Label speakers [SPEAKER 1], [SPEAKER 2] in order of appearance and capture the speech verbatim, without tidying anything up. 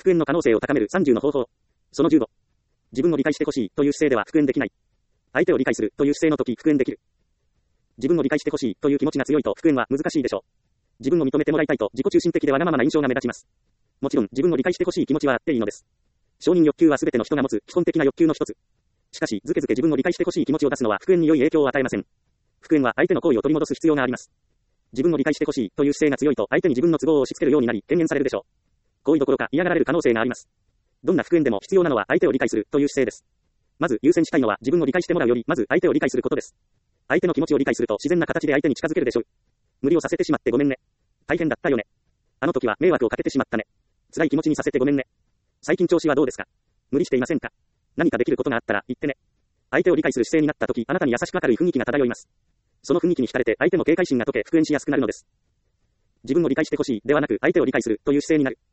[SPEAKER 1] 復縁の可能性を高めるさんじゅうの方法。そのじゅうご。自分を理解してほしいという姿勢では復縁できない。相手を理解するという姿勢の時復縁できる。自分を理解してほしいという気持ちが強いと復縁は難しいでしょう。自分を認めてもらいたいと自己中心的でわがままな印象が目立ちます。もちろん自分を理解してほしい気持ちはあっていいのです。承認欲求はすべての人が持つ基本的な欲求の一つ。しかし、ずけずけ自分を理解してほしい気持ちを出すのは復縁に良い影響を与えません。復縁は相手の行為を取り戻す必要があります。自分を理解してほしいという姿勢が強いと相手に自分の都合を押し付けるようになり、軽減されるでしょう。行為どころか嫌がられる可能性があります。どんな復縁でも必要なのは相手を理解するという姿勢です。まず優先したいのは自分を理解してもらうより、まず相手を理解することです。相手の気持ちを理解すると自然な形で相手に近づけるでしょう。無理をさせてしまってごめんね。大変だったよね。あの時は迷惑をかけてしまったね。辛い気持ちにさせてごめんね。最近調子はどうですか？無理していませんか？何かできることがあったら言ってね。相手を理解する姿勢になった時、あなたに優しく明るい雰囲気が漂います。その雰囲気に浸れて相手も警戒心が解け復縁しやすくなるのです。自分を理解してほしいではなく相手を理解するという姿勢になる。